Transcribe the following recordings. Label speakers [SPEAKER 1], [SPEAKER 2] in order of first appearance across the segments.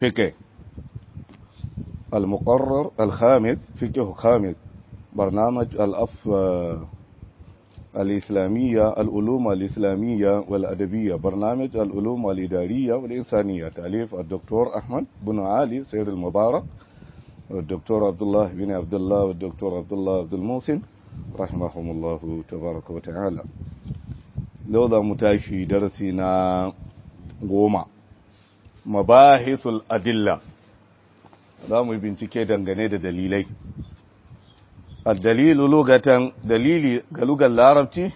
[SPEAKER 1] فقه المقرر الخامس فقه خامس برنامج الإسلامية العلوم الإسلامية والأدبية برنامج العلوم الإدارية والإنسانية تأليف الدكتور أحمد بن علي سير المبارك والدكتور عبد الله بن عبد الله والدكتور عبد الله عبد المحسن رحمهم الله تبارك وتعالى. لو ذا متاشي درسنا goma mabahisul adilla za mu bincike dangane da dalilai. Ad-dalilu lugatan dalili ga lugar larabci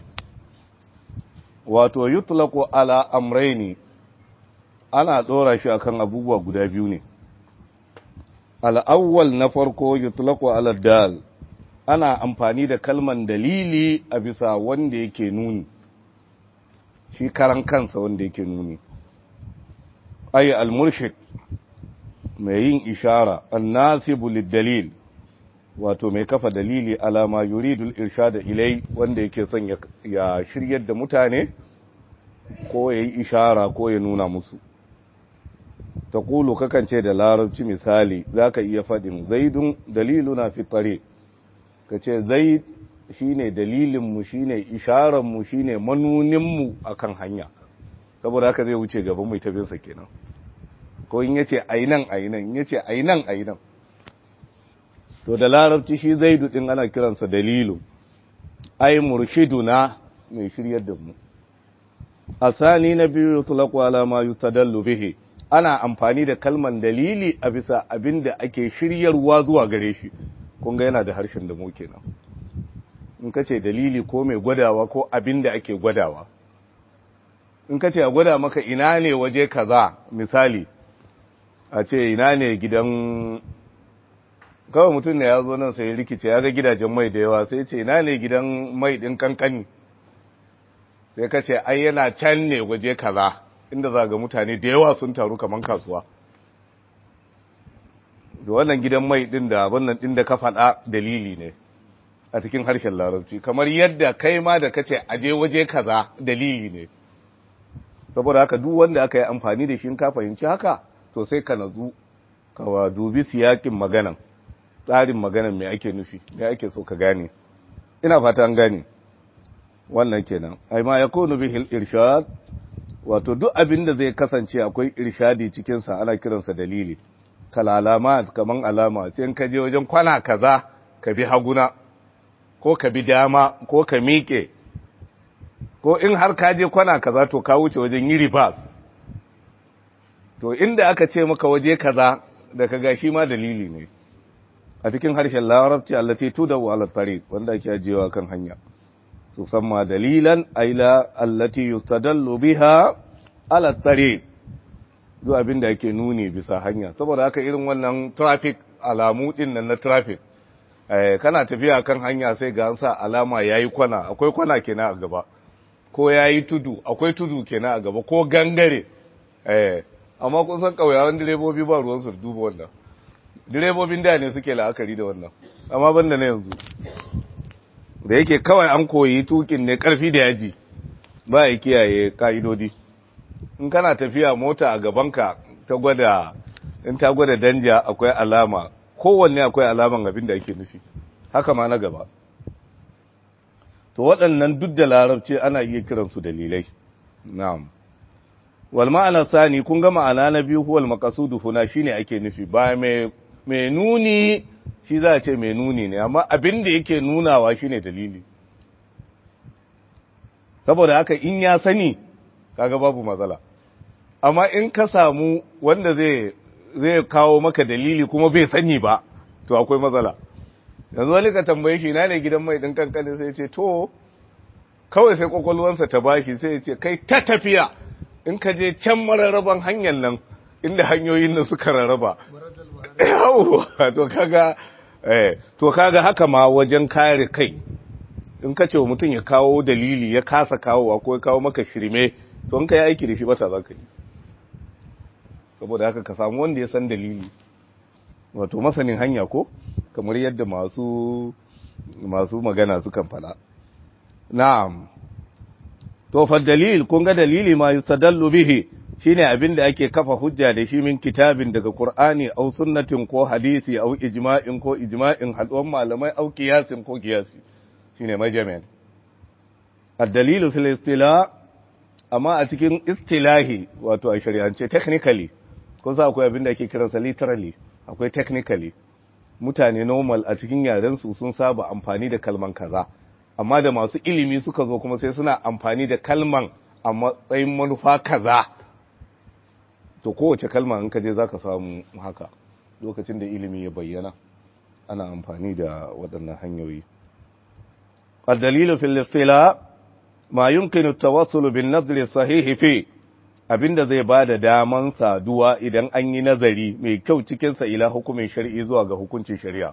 [SPEAKER 1] wato yutlaqu ala amrayni ana dora shi akan abubuwa guda biyu ne. Al-awwal na farko yutlaqu ala dal ana amfani da kalman dalili a bisa wanda yake nuni shi karan kansa wanda yake nuni ay al-murshid mai yin ishara an-nasibu lid-dalil wato mai kafa dalili alama yuridul irshada ilai wanda yake son ya shiryar da mutane ko yayi ishara ko ya nuna musu. taqulu kakance da larabci misali zaka iya fadin zaidun daliluna fi tariq kace zaid shine dalilin mu shine isharar mu shine manunin mu akan hanya saboda haka zai wuce gaban mai tabin sa kenan ko in yace ainan in yace ainan to da larabci shi zaidu din ana kiransa dalilu ay murshiduna mai shiryar da mu. asani na biyu yutlaqu ala ma yustadallu bihi ana amfani da kalman dalili a bisa abinda ake shiryarwa zuwa gare shi kun ga yana da harshen da mu kenan in kace dalili ko mai gwadawa ko abinda ake gwadawa in kace a gwada maka ina ne waje kaza misali a ce ina ne gidan kawai mutum ne ya zo nan sai rikice ya ga gidajen mai da yawa sai ce ina ne gidan mai din kankani sai ka ce ai yana can ne waje kaza inda za ga mutane da yawa sun taru kaman kasuwa da wannan gidan mai din da wannan din da ka faɗa dalili ne a cikin harshen larabci kamar yadda kai ma da kace aje waje kaza dalili ne saboda haka duk wanda aka yi amfani da shi ka fahimci haka to sai ka nazu ka dubi siyakin maganan tsarin maganan me ake nufi me ake so ka gane ina fata an gane wannan kenan ai ma yakunu bihil irshad wato duk abin da zai kasance akwai irshadi cikin sa ana kiransa dalili kal alamat kaman alama sai ka je wajen kwana kaza ka bi haguna ko ka bi dama ko ka miƙe ko in har ka je kwana kaza to ka wuce wajen yi reverse to inda aka ce maka waje kaza da kaga shi ma dalili ne a cikin harshen larabci allati tudawu ala tariq wanda ake ajewa kan hanya tusamma dalilan aila allati yustadallu biha ala tariq zuwa abinda yake nuni bisa hanya saboda haka irin wannan traffic alamu din nan na traffic kana tafiya kan hanya sai ga an sa alama yayi kwana akwai kwana kenan a gaba ko yayi tudu akwai tudu kenan a gaba ko gangare amma kun san kauyawan direbobi ba ruwan su duba wannan direbobin da ne suke la'akari da wannan amma banda na yanzu da yake kawai an koyi tukin ne karfi da yaji ba ya kiyaye ka'idodi in kana tafiya mota a gabanka ta gwada in ta gwada danja akwai alama kowanne akwai alaman abin da ake nufi haka ma na gaba to waɗannan duk da larabci ana iya kiransu dalilai na'am wal ma'ana sani kun ga ma'ana na biyu huwal maqsudu huna shine ake nufi ba mai nuni shi za a ce mai nuni ne amma abin da yake nunawa shine dalili saboda haka in ya sani kaga babu matsala amma in ka samu wanda zai kawo maka dalili kuma bai sani ba to akwai matsala yanzu wani ka tambaye shi na ne gidan mai din kankani sai ce to kawai sai kwakwalwansa ta bashi sai ya ce kai ta tafiya in ka je can mararraban hanyar nan inda hanyoyin nan suka rarraba to kaga haka ma wajen kare kai in ka ce wa mutum ya kawo dalili ya kasa kawowa ko ya kawo maka shirme to in ka yi aiki da shi bata za ka yi saboda haka ka samu wanda ya san dalili wato masanin hanya ko kamar yadda masu magana sukan fada na'am to fa dalil kun ga dalili ma yustadallu bihi shine abin da ake kafa hujja da shi min kitabin daga Qur'ani au sunnatin ko hadisi au ijma'in ko ijma'in haduwan malamai au qiyasin ko qiyasi shine majami'. Ad-dalilu fil istila amma a cikin istilahi wato a shari'ance technically ko sa akwai abin da ake kiransa literally akwai technically mutane normal a cikin yaren su sun saba amfani da kalman kaza amma da masu ilimi suka zo kuma sai suna amfani da kalman a matsayin manufa kaza to kowace kalma in ka je zaka samu haka lokacin da ilimi ya bayyana ana amfani da waɗannan hanyoyi. Ad-dalilu fil istila ma yumkinu at-tawassul bin nazri sahih fi abinda zai bada daman saduwa idan an yi nazari mai kyau cikin sa ila hukumin shar'i zuwa ga hukuncin shari'a.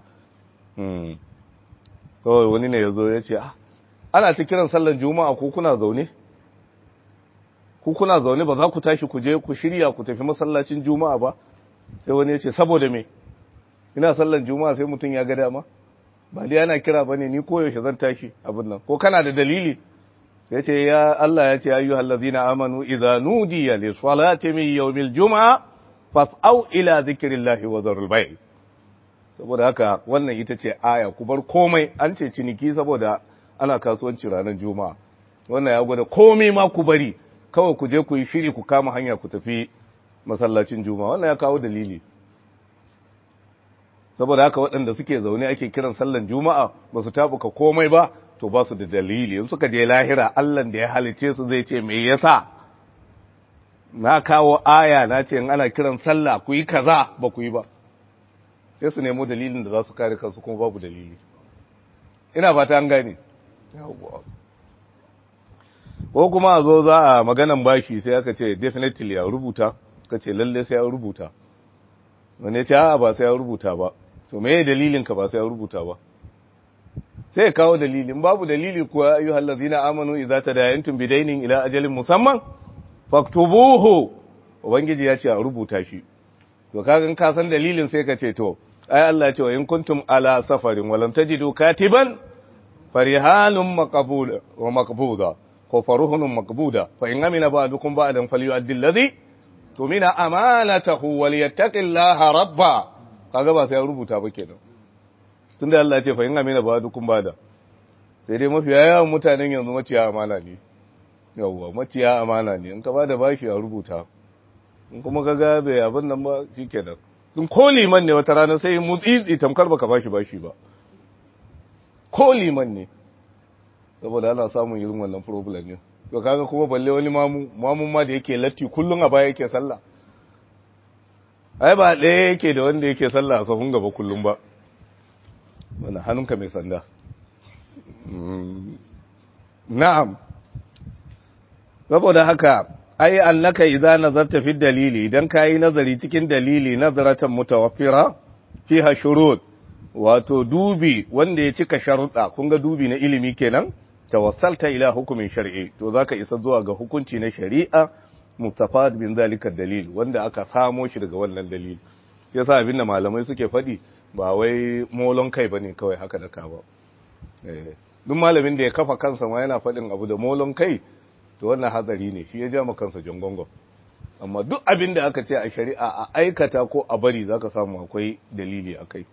[SPEAKER 1] Kawai wani ne yazo ya ce ana ta kiran sallar juma'a ko kuna zaune ba za ku tashi ku je ku shirya ku tafi masallacin juma'a ba sai wani ya ce saboda me ina sallar juma'a sai mutum ya ga dama ba dai ana kira bane ni koyaushe zan tashi abin nan ko kana da dalili ya ce ya Allah ya ce ayyuhal ladzina amanu idza nudiya lis salati min yawmil juma'a fas'au ila zikrillahi wa dharul bay' saboda haka wannan ita ce aya ku bar komai an ce ciniki saboda ana kasuwanci ranar juma'a wannan ya gwada komai ma ku bari kawai ku je ku yi shiri ku kama hanya ku tafi masallacin juma'a wannan ya kawo dalili saboda haka waɗanda suke zaune ake kiran sallan juma'a ba su tabuka komai ba to ba su da dalili in suka je lahira Allah da ya halice su zai ce me yasa na kawo aya na ce in ana kiran sallah ku yi kaza ba ku yi ba sai su nemo dalilin da za su kare kansu kuma babu dalili ina fata an gane ko kuma a zo za a maganan bashi sai aka ce definitely ya rubuta ka ce lalle sai ya rubuta wani ya ce ba sai ya rubuta ba to me dalilin ka ba sai ya rubuta ba sai ya kawo dalilin babu dalili kuwa ayyuhal ladzina amanu idza tadayantum bidainin ila ajalin musamman faktubuhu ubangiji ya ce a rubuta shi to kaga ka san dalilin sai ka ce to ai Allah ya ce wa in kuntum ala safarin wa lam tajidu katiban farihanun maqbula wa maqbuda ko faruhun maqbuda fa in amina ba'dukum ba'dan falyu'addi alladhi tumina amanatahu walyattaqillaha rabba kaga ba sai ya rubuta ba kenan tunda Allah ya ce fa in amina ba'dukum ba'da sai dai mafi yawan mutanen yanzu maciya amana ne yawwa maciya amana ne in ka bada bashi a rubuta in kuma kaga bai abin nan ba shikenan dun ko liman ne wata rana sai mutsitsi tamkar baka bashi ba ko liman ne saboda ana samun irin wannan problem ne to kaga kuma balle wani mamun ma da yake latti kullun a baya yake sallah ai ba ɗaya yake da wanda yake sallah a sahun gaba kullun ba wannan hannunka mai sanda na'am saboda haka ai annaka idza nazarta fi dalili idan kai nazari cikin dalili nazaratan mutawaffira fiha shurut wato dubi wanda ya cika sharuɗa kun ga dubi na ilimi kenan tawassalta ila hukumin shar'i to zaka isa zuwa ga hukunci na shari'a mustafad min zalika dalil wanda aka samo shi daga wannan dalili yasa abinda malamai suke faɗi ba wai molon kai bane kawai haka da ka ba duk malamin da ya kafa kansa ma yana faɗin abu da molon kai to wannan hatsari ne shi ya ja maka kansa jongongo amma duk abinda aka ce a shari'a a aikata ko a bari zaka samu akwai dalili akai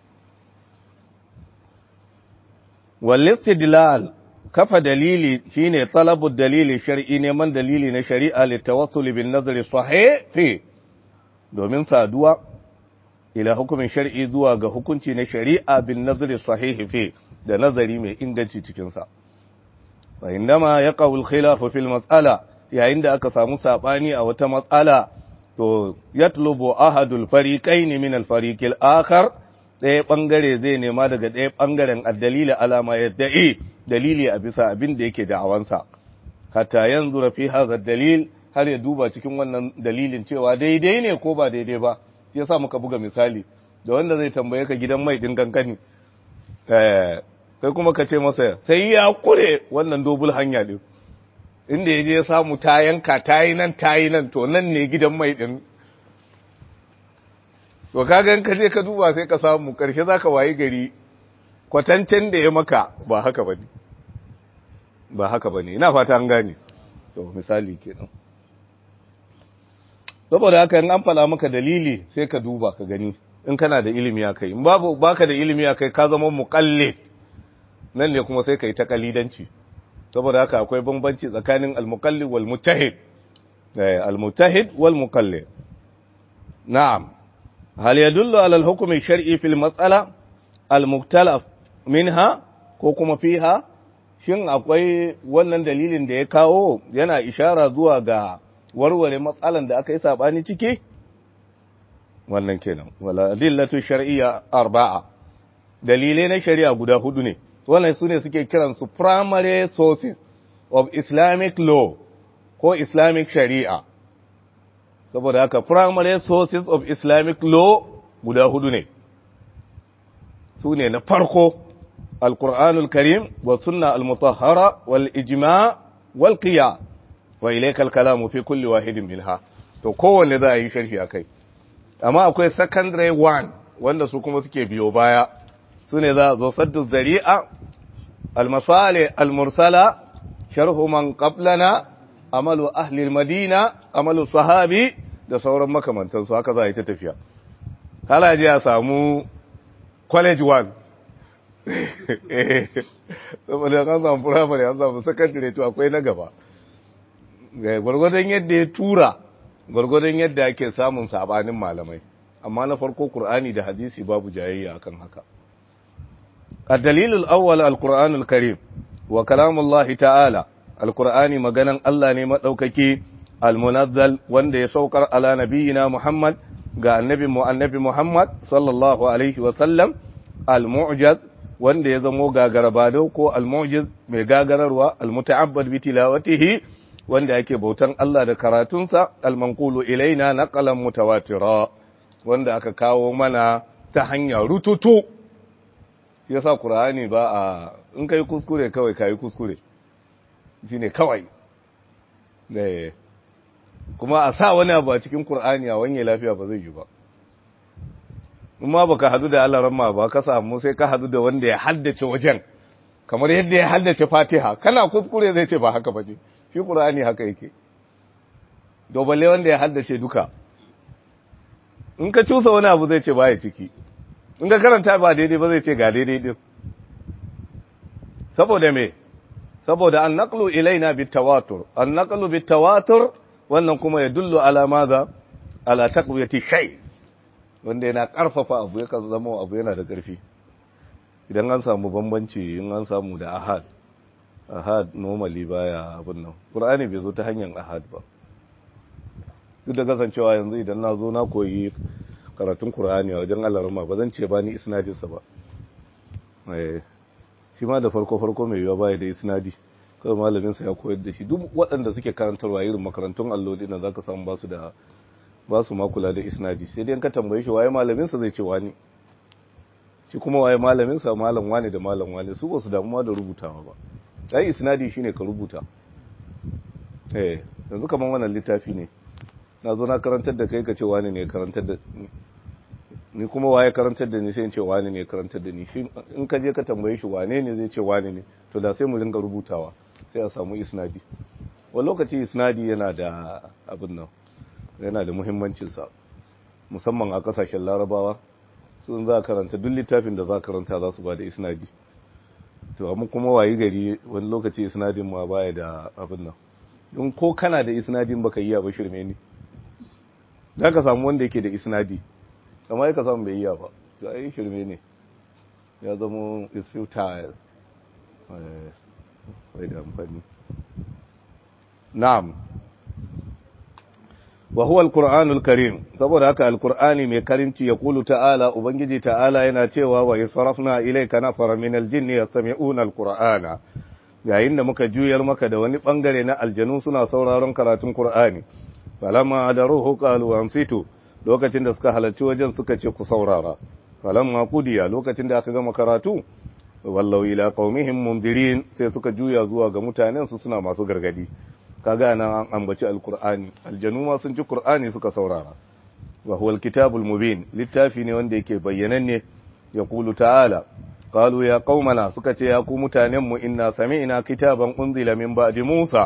[SPEAKER 1] wal istidlal kafa dalili shine talabud dalili shar'i neman dalili na shari'a litawassul bin nazari sahih fi domin saduwa ila hukumin shar'i zuwa ga hukunci na shari'a bin nazari sahih fi da nazari mai inganci cikin sa wa indama yaqau al khilaf fi al mas'ala yayin da aka samu sabani a wata mas'ala to yatlubu ahadul fariqayn min al fariq al akhar ɗaya ɓangare zai nema daga ɗaya ɓangaren addalila alama yadda dalili a bisa abin da yake da'awansa hatta yanzu rafi haza dalil har ya duba cikin wannan dalilin cewa daidai ne ko ba daidai ba shi yasa muka buga misali da wanda zai tambaye ka gidan mai din kankani kai kuma ka ce masa sai ya kure wannan dobul hanya din inda yaje ya samu ta yanka tayi nan to nan ne gidan mai din to kaga in ka je ka duba sai ka samu karshe zaka wayi gari kwatancen da ya maka ba haka bane ina fata an gane to misali kenan saboda haka in an fala maka dalili sai ka duba ka gani in kana da ilimi akai in babu baka da ilimi akai ka zama muqallid nan ne kuma sai kai ta kalidanci saboda haka akwai bambanci tsakanin al-muqallid wal muttahid al-muttahid wal muqallid na'am hal yadullu ala al-hukm ash-shar'i fil mas'ala al-mukhtalaf minha ko kuma fiha shin akwai wannan dalilin da ya kawo yana ishara zuwa ga warware matsalan da aka yi sabani ciki wannan kenan wala adillatu shar'iyya arba'a dalilai na shari'a guda hudu ne wannan sune suke kiran su primary sources of Islamic law ko Islamic shari'a saboda haka primary sources of Islamic law guda hudu ne sune na farko al-Qur'anul Karim wa sunna al-mutahhara wal ijma' wal qiyas wa ilayka al-kalamu fi kulli wahidin minha to kowanne za a yi sharhi akai amma akwai secondary one wanda su kuma suke biyo baya sune za a zo saddu zari'a al-masalih al-mursala sharhu man qablana amalu ahli al-madina amalu sahabi da sauran makamantan su haka za a yi ta tafiya halaji ya samu college one saboda an samu primary an samu secondary to akwai na gaba gwargwadon yadda ya tura gwargwadon yadda ake samun sabanin malamai amma na farko Qur'ani da hadisi babu jayayya akan haka الدليل الأول القرآن الكريم وكلام الله تعالى القرآن مغنى الله ني مدوكاكي المنزل وند يسوكر على نبينا محمد غا النبي محمد صلى الله عليه وسلم المعجز وند يزمو غاغربادو كو المعجز مي غاغرروا المتعبد بتلاوته wanda yake bautan Allah da karatunsa al-manqulu ilaina naqalan mutawatira wanda aka kawo mana ta hanya rututu yasa Qur'ani ba a in kai kuskure kawai kai kuskure shine kawai kuma a sa wani abu a cikin Qur'ani a wanye lafiya ba zai yi ba kuma baka hadu da Allah ramma ba ka samu sai ka hadu da wanda ya haddace wajen kamar yadda ya haddace Fatiha kana kuskure zai ce ba haka ba ce shi Qur'ani haka yake balle wanda ya haddace duka in ka cusa wani abu zai ce baya ciki in ka karanta ba daidai ba zai ce ga daidai din saboda me saboda an naqlu ilaina bitawatur an naqlu bitawatur wannan kuma ya dullu ala maza ala taqwiyati shay wanda yana karfafa abu yakan zama abu yana da karfi idan an samu bambanci in an samu da ahad normally baya abin nan Qur'ani bai zo ta hanyar ahad ba duk da kasancewa yanzu idan na zo na koyi karatun Qur'ani a wajen Allah rama ba zan ce ba ni isnadin sa ba shi ma da farko mai yawa baya da isnadi kawai malamin sa ya koyar da shi duk waɗanda suke karantarwa irin makarantun allo din nan zaka samu ba su ma kula da isnadi sai dai ka tambaye shi waye malamin sa zai ce wani shi kuma waye malamin sa malam wani da malam wani su ba su damu ma da rubutawa ba ai isnadi shine ka rubuta yanzu kaman wannan littafi ne na zo na karantar da kai ka ce wani ne karantar da ni kuma waye karantar da ni sai in ce wani ne karantar da ni in ka je ka tambaye shi wane ne zai ce wani ne to da sai mu ringa rubutawa sai a samu isnadi wani lokaci isnadi yana da abin nan yana da muhimmancin sa musamman a kasashen Larabawa sun za karanta duk littafin da za karanta za su ba da isnadi to amma kuma wayi gari wani lokaci isnadin ma baya da abin nan don ko kana da isnadin baka yi ba shirme ne zaka samu wanda yake da isnadi amma yaka samu bai yi ba to ai shirme ne ya zama is futile bai da amfani na'am wa huwa alqur'anul karim saboda haka alqur'ani mai karimci ya kulu ta'ala ubangiji ta'ala yana cewa wa yasrafna ilayka nafara min aljinni yastami'una alqur'ana yayin da muka juyar maka da wani bangare na aljanu suna sauraron karatun qur'ani falamma adaruhu qalu ansitu lokacin da suka halarci wajen suka ce ku saurara falamma qudiya lokacin da aka gama karatu wallahu ila qaumihim mundirin sai suka juya zuwa ga mutanen su suna masu gargadi kaga nan an ambaci alqur'ani aljanu ma sun ci qur'ani suka saurara wa huwa alkitabul mubin littafi ne wanda yake bayyananne yaqulu ta'ala qalu ya qaumana suka ce ya ku mutanen mu inna sami'na kitaban unzila min ba'di musa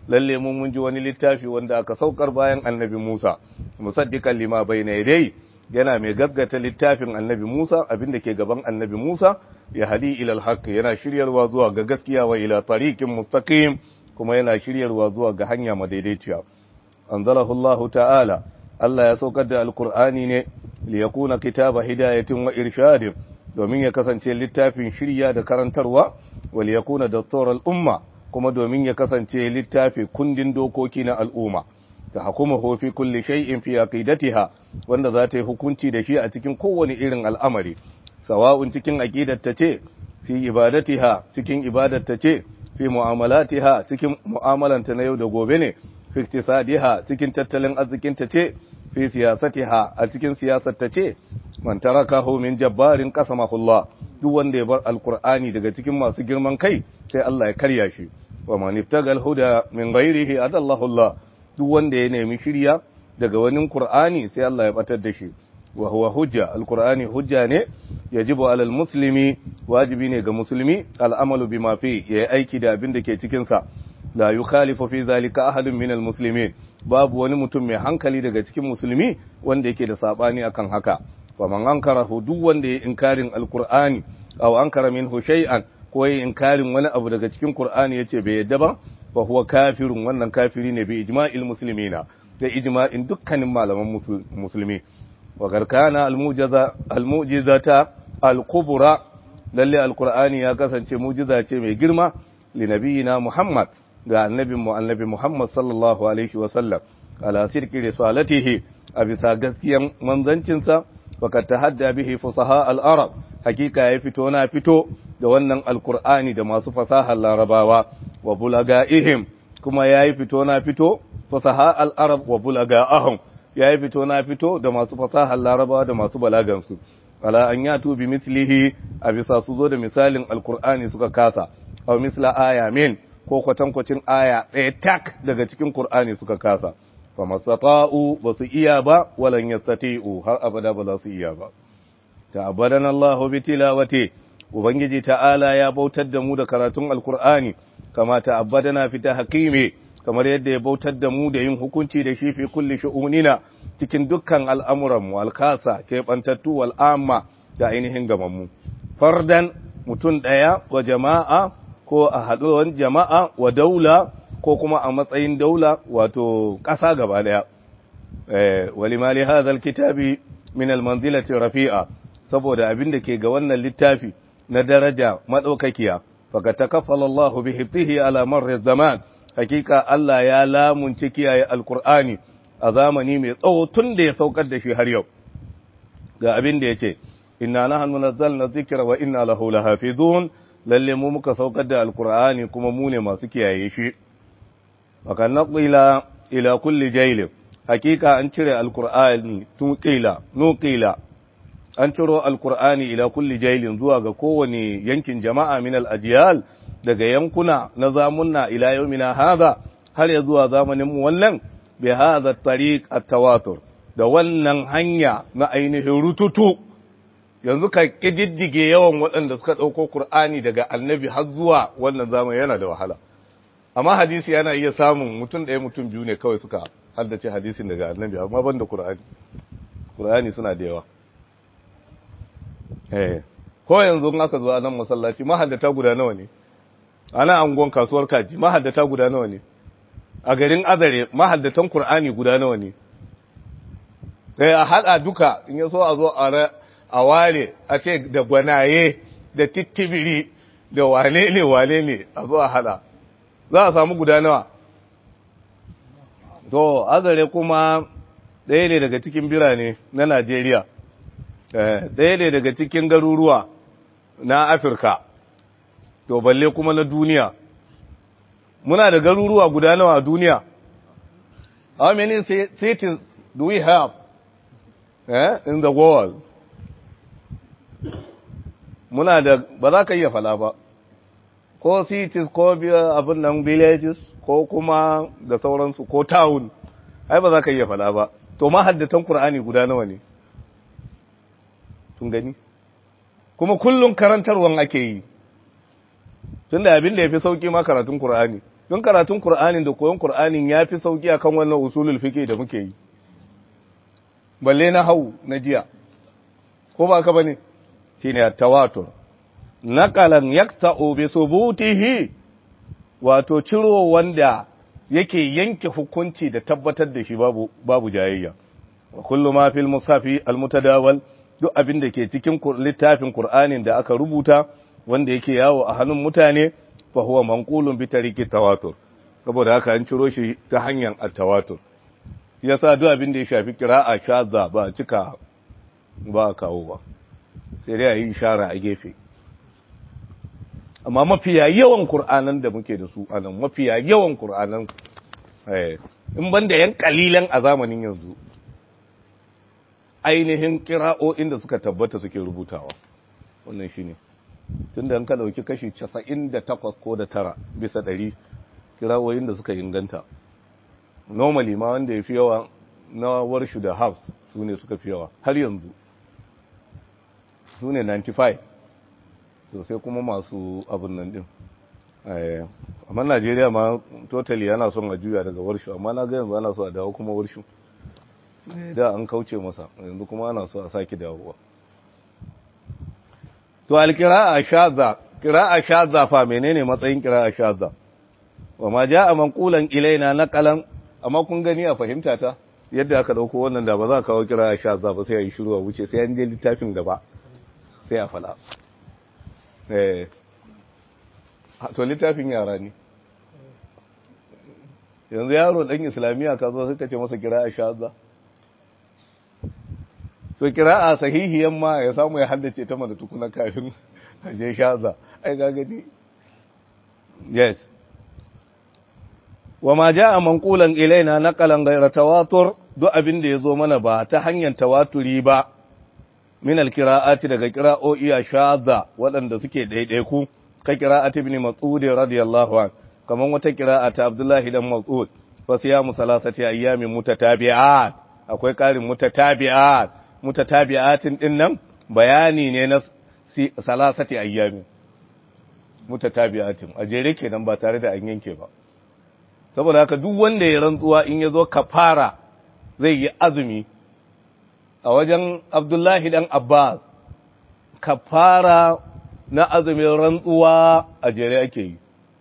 [SPEAKER 1] lalle mun ji wani littafi wanda aka saukar bayan annabi Musa musaddiqan lima bayna yadayhi yana mai gaggata littafin annabi Musa abinda ke gaban annabi Musa ya hadi ila al-haqq yana shiryarwa zuwa ga gaskiya wa ila tariqin mustaqim kuma yana shiryarwa zuwa ga hanya madaidaiciya anzalahu Allah ta'ala Allah ya saukar da alqur'ani ne li yakuna kitaba hidayatin wa irshadin domin ya kasance littafin shirya da karantarwa wal yakuna dastural umma kuma domin ya kasance littafi kundin dokoki na al'umma ta hukuma fi kulli shay'in fi aqidatiha wanda za ta yi hukunci da shi a cikin kowane irin al'amari sawa'un cikin aqidarta ce fi ibadatiha cikin ibadarta ce fi mu'amalatiha cikin mu'amalanta na yau da gobe ne fi iktisadiha cikin tattalin arzikinta ce fi siyasatiha a cikin siyasarta ce man tarakahu min jabbarin qasamahu Allah duk wanda ya bar alqur'ani daga cikin masu girman kai sai Allah ya karya shi wa man ibtagal huda min ghairihi adallahu Allah duk wanda ya nemi shirya daga wani qur'ani sai Allah ya batar da shi wa huwa hujja alqur'ani hujja ne yajibu alal muslimi wajibi ne ga musulmi al'amalu bima fi yayi aiki da abin da ke cikin sa la yukhalifu fi zalika ahadun minal muslimin babu wani mutum mai hankali daga cikin musulmi wanda yake da sabani akan haka fa man ankarahu duk wanda ya inkarin alqur'ani aw ankara minhu shay'an ko ya inkarin wani abu daga cikin qur'ani yace bai yadda ba fa huwa kafirun wannan kafiri ne bi ijma'il muslimina da ijma'in dukkanin malaman musulmi wa garkana almu'jizata alkubra lalle alqur'ani ya kasance mu'jiza ce mai girma li nabiyina muhammad ga annabi Muhammad sallallahu alaihi wa sallam ala sirki risalatihi a bisa gaskiyan manzancinsa fakat tahadda bihi fusaha al-arab hakika ya fito na fito da wannan alqur'ani da masu fasahar larabawa wa bulagaihim kuma yayi fito na fito fusaha al-arab wa bulagaahum yayi fito na fito da masu fasahar larabawa da masu balagansu ala an yatu bi mislihi a bisa su zo da misalin alqur'ani suka kasa aw misla ayamin ko kwatankwacin aya ɗaya tak daga cikin Kur'ani suka kasa, fa masata'u ba su iya ba, walan yastati'u har abada ba za su iya ba. Ta'abbadan Allah bi tilawati, Ubangiji ta'ala ya bautar da mu da karatun Alkur'ani, kama ta'abbadana fi tahkimi, kamar yadda ya bautar da mu da yin hukunci da shi fi kulli shu'unina cikin dukkan al'amuranmu, alkasa, keɓantattu, wal'amma da ainihin gamanmu. Fardan mutum ɗaya wa jama'a ko a haɗuwar jama'a wa daula ko kuma a matsayin daula wato ƙasa gaba ɗaya. Walimali hazal kitabi min almanzilati rafi'a saboda abin da ke ga wannan littafi na daraja maɗaukakiya, faka takaffala Allah bi hifzihi ala marri zaman, hakika Allah ya lamunci kiyaye alkur'ani a zamani mai tsawo tun da ya saukar da shi har yau. Ga abin da ya ce, inna nahnu nazzalna dhikra wa inna lahu lahafizun, lalle mu muka saukar da alkur'ani kuma mu ne masu kiyaye shi. Maka naqila ila kulli jailin, hakika an cire alkur'ani nuqila an ciro alkur'ani ila kulli jailin zuwa ga kowane yankin jama'a min al-ajyal daga yankuna na zamunna ila yawmina hadha har ya zuwa zamanin mu wannan bi hadha at-tariq at-tawatur da wannan hanya na ainihin rututu. Yanzu ka ƙididdige yawan waɗanda suka ɗauko Kur'ani daga annabi har zuwa wannan zamani yana da wahala. Amma hadisi yana iya samun mutum ɗaya mutum biyu ne kawai suka haddace hadisin daga annabi, amma ban da Kur'ani. Kur'ani suna da yawa. Ko yanzu in aka zo a nan masallaci mahaddata guda nawa ne? Ana angon kasuwar kaji mahaddata guda nawa ne? A garin Azare mahaddatan Kur'ani guda nawa ne? A haɗa duka in ya so a zo a ware a ce da gwanaye da tittibiri da wane ne a zo a hada za a samu guda nawa. To Azare kuma ɗaya ne daga cikin birane na Najeriya, ɗaya ne daga cikin garuruwa na Afirka, to balle kuma na duniya. Muna da garuruwa guda nawa a duniya? How many cities do we have in the world? Muna da ba za ka iya fala ba, ko cities ko abin nan villages ko kuma da sauransu ko town, ai ba za ka iya fala ba. To mahaddatan Qur'ani guda nawa ne? Tun gani? Kuma kullum karantarwan ake yi, tunda abin da ya fi sauƙi ma karatun Qur'ani, don karatun Qur'anin da koyon Qur'anin yafi sauki akan wannan usulul fiqh da muke yi balle na hau na jiya ko ba ka bane shine at-tawatur naqalan yaqta'u bi subutihi wato ciro wanda yake yanke hukunci da tabbatar da shi babu jayayya wa kullu ma fil mushafi al-mutadawal duk abin da ke cikin littafin Qur'anin da aka rubuta wanda yake yawo a hannun mutane fa huwa manqulun bi tariqi tawatur saboda haka an ciro shi ta hanyar at-tawatur yasa duk abin da ya shafi qira'a shadda ba cika ba kawo ba sai dai yi ishara a gefe amma mafiya yawan Qur'anan da muke da su anan mafiya yawan Qur'anan in banda yan kalilan a zamanin yanzu ainihin qira'o'in da suka tabbata suke rubutawa wannan shine tunda an ka dauki kashi 98 ko da 9 bisa 100 qira'o'in da suka inganta normally ma wanda yafi yawa na warshu da hafs sune suka fi yawa har yanzu sune 95 to sai kuma masu abin nan din amma Najeriya ma totally yana son a juya daga warshu amma na ga yanzu ana so a dawo kuma warshu da an kauce masa yanzu kuma ana so a saki dawowa to alqira'a shadza fa menene matsayin qira'a shadza wa ma jaa manqulan ilaina naqalan amma kun gani a fahimta ta yadda aka dauko wannan da ba za ka kawo qira'a shadza ba sai ayi shiru a wuce sai an je littafin gaba sai a fala to littafin yara ne yanzu yaro dan islamiya ka zo suka ce masa qira'a shadza to qira'a sahihiyan ma ya samu ya haddace ta mana tukuna kafin je shadza ai ga gani yes wama jaa manqulan ilaina naqalan ghayra tawatur duk abin da yazo mana ba ta hanyar tawaturi ba min alqira'ati daga qira'o'i shadza wadanda suke daidaiku ka qira'ati ibn mas'ud radiyallahu anhu kaman wata qira'a ta abdullahi dan mas'ud fa siyamu salasati ayyamin mutatabi'at akwai karin mutatabi'atin din nan bayani ne na salasati ayyamin mutatabi'atin ajere kenan ba tare da an yanke ba saboda haka duk wanda ya rantsuwa in yazo kafara zai yi azumi a wajen Abdullahi dan Abbas kafara na azumin rantsuwa a jere ake yi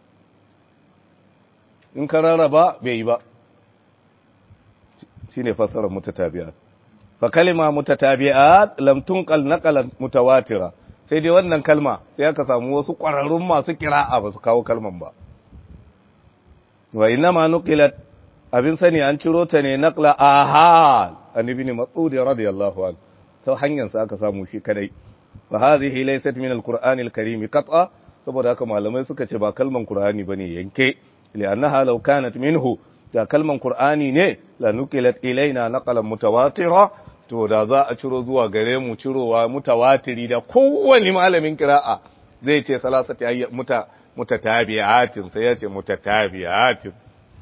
[SPEAKER 1] in ka rarraba bai yi ba shine fassarar mutatabi'at fa kalima mutatabi'at lam tunqal naqalan mutawatira sai dai wannan kalma sai aka samu wasu ƙwararrun masu kira'a ba su kawo kalman ba wa inma nuqilat abin sani an ciro ta ne naqla ahad an ibn mas'ud radiyallahu anhu to hanyar sa aka samu shi kadai fa hadhihi laysat min alquran alkarim qat'a saboda haka malamai suka ce ba kalman qur'ani bane yanke li'annaha law kanat minhu da kalman qur'ani ne la nuqilat ilaina naqalan mutawatira to da za a ciro zuwa gare mu cirowa mutawatiri da kowane malamin qira'a zai ce salasati ayya mutatabi'atin sai ya ce mutatabi'atin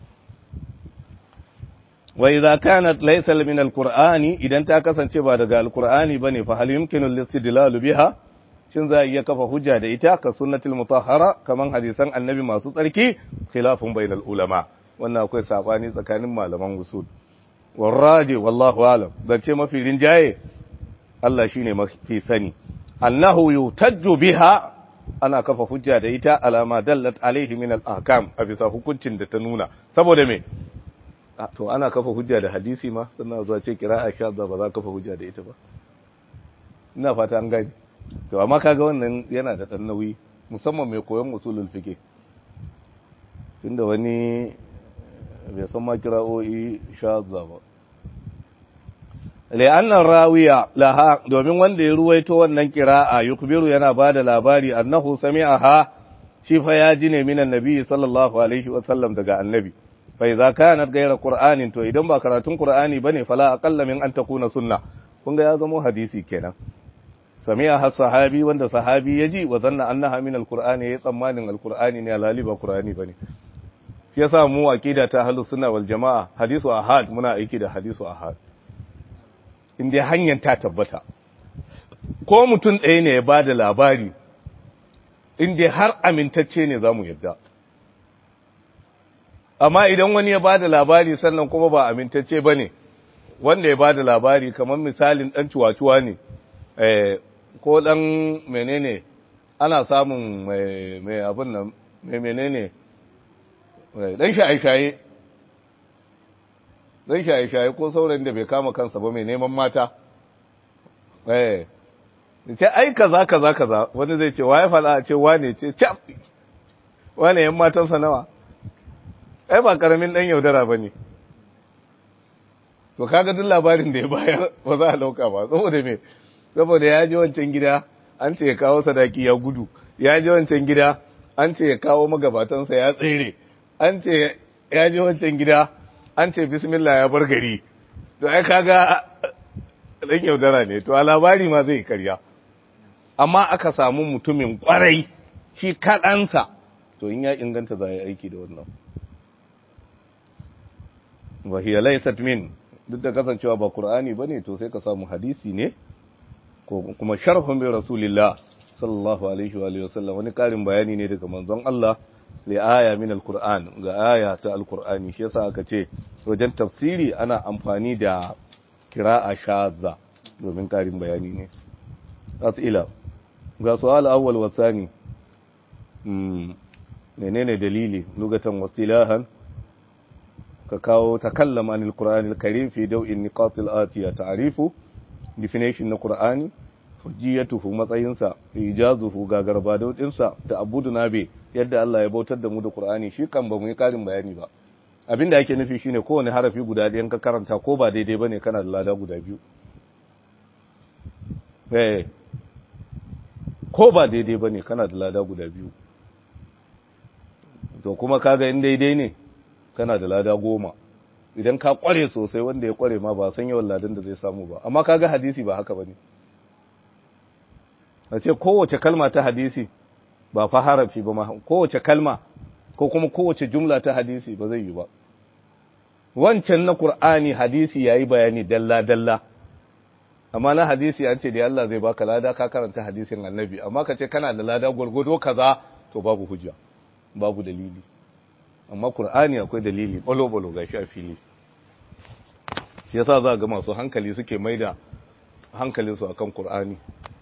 [SPEAKER 1] wa idza kanat laysa min alqur'ani idan ta kasance ba daga alqur'ani bane fa hal yumkinu al-istidlal biha shin za iya kafa hujja da ita ka sunnatul mutahhara kaman hadisan annabi masu tsarki khilafun bainal ulama wannan akwai sabani tsakanin malaman usul warraji wallahu alam zance mafi rinjaye Allah shine mafi sani annahu yutajju biha ana kafa hujja da ita alama dallat alaihi min al-ahkam a bisa hukuncin da ta nuna saboda me to ana kafa hujja da hadisi ma sannan zuwa ce qira'a shadda ba za kafa hujja da ita ba ina fata an gani to amma kaga wannan yana da dan nauyi musamman mai koyon usulul fiqh tunda wani bai san ma qira'o'i shadda ba la'anna rawiya laha domin wanda ya ruwaito wannan qira'a yukbiru yana bada labari annahu sami'aha shi fa ya ji ne minan nabi sallallahu alaihi wa sallam daga annabi fa idza kanat ghayra qur'anin to idan ba karatun qur'ani bane fala aqalla min an takuna sunna kun ga ya zama hadisi kenan sami'aha sahabi wanda sahabi yaji wa zanna annaha min alqur'ani ya tsammanin alqur'ani ne alhali ba qur'ani bane shi yasa mu aqida ta ahlus sunna wal jamaa hadisu ahad muna aiki da hadisu ahad inda hanyar ta tabbata ko mutum ɗaya ne ya bada labari inda har amintacce ne zamu yadda amma idan wani ya bada labari sannan kuma ba amintacce bane wanda ya bada labari kamar misalin dan ciwaciwa ne ko dan menene ana samun mai abin nan mai menene dan shaye-shaye ko sauran da bai kama kansa ba mai neman mata ce ai kaza wani zai ce waye fada ce wane ce cap wane yan matansa nawa ai ba karamin dan yaudara bane to kaga duk labarin da ya bayar ba za a dauka ba saboda me saboda ya ji wancan gida an ce ya kawo sadaki ya gudu ya ji wancan gida an ce ya kawo magabatansa ya tsere an ce ya ji wancan gida an ce bismillah ya bar gari to ai kaga dan yaudara ne to a labari ma zai karya amma aka samu mutumin kwarai shi kaɗansa to in ya inganta za a yi aiki da wannan wahiya laysat min duk da kasancewa ba qur'ani bane to sai ka samu hadisi ne ko kuma sharhun bi rasulillah sallallahu alaihi wa alihi wasallam wani karin bayani ne daga manzon Allah li aya min alquran ga aya ta alqurani shi yasa aka ce wajen tafsiri ana amfani da qira'a shadza domin karin bayani ne as'ila ga su'al awwal wa thani menene dalili lugatan wasilahan ka kawo takallam anil qur'anil karim fi daw'in niqatil atiya ta'rifu definition na qur'ani hujjiyatuhu matsayinsa ijazuhu gagarba daudinsa da abudu nabi yadda Allah ya bautar da mu da qur'ani shi kan ba mu yi karin bayani ba abinda yake nufi shine kowane harafi guda ɗayan ka karanta ko ba daidai bane kana da lada guda biyu ko ba daidai bane kana da lada guda biyu to kuma kaga in daidai ne kana da lada 10 idan ka kware sosai wanda ya kware ma ba san yawan ladan da zai samu ba amma kaga hadisi ba haka bane a ce kowace kalma ta hadisi ba fa harafi ba ma kowace kalma ko kuma kowace jumla ta hadisi ba zai yi ba wancan na Qur'ani hadisi yayi bayani dalla dalla amma na hadisi an ce da Allah zai baka lada ka karanta hadisin annabi amma ka ce kana da lada gurgudo kaza to babu hujja babu dalili amma Qur'ani akwai dalili balo gashi a fili yasa za ga masu hankali suke maida hankalinsu akan Qur'ani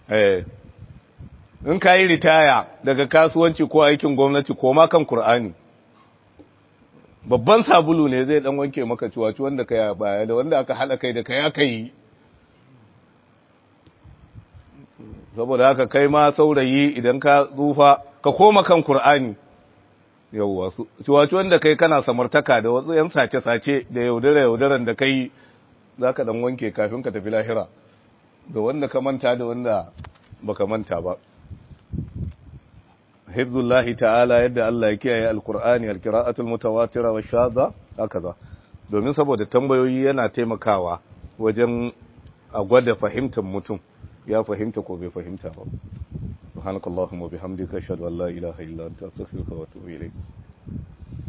[SPEAKER 1] in ka yi ritaya daga kasuwanci ko aikin gwamnati ko ma kan Qur'ani babban sabulu ne zai dan wanke maka ciwaci wanda kai baya da wanda aka hada kai da kai aka yi saboda haka kai ma saurayi idan ka tsufa ka koma kan Qur'ani yawwa ciwaci wanda kai kana samartaka da wasu yan sace-sace da yaudaran da kai zaka dan wanke kafin ka tafi lahira da wanda ka manta da wanda baka manta ba hifzullahi ta'ala yadda Allah ya kiyaye alqur'ani alqira'atul mutawatira wa shadha hakaza domin saboda tambayoyi yana taimakawa wajen a gwada fahimtar mutum ya fahimta ko bai fahimta ba subhanakallahumma bihamdika ashhadu an la ilaha illa anta astaghfiruka wa atubu ilayk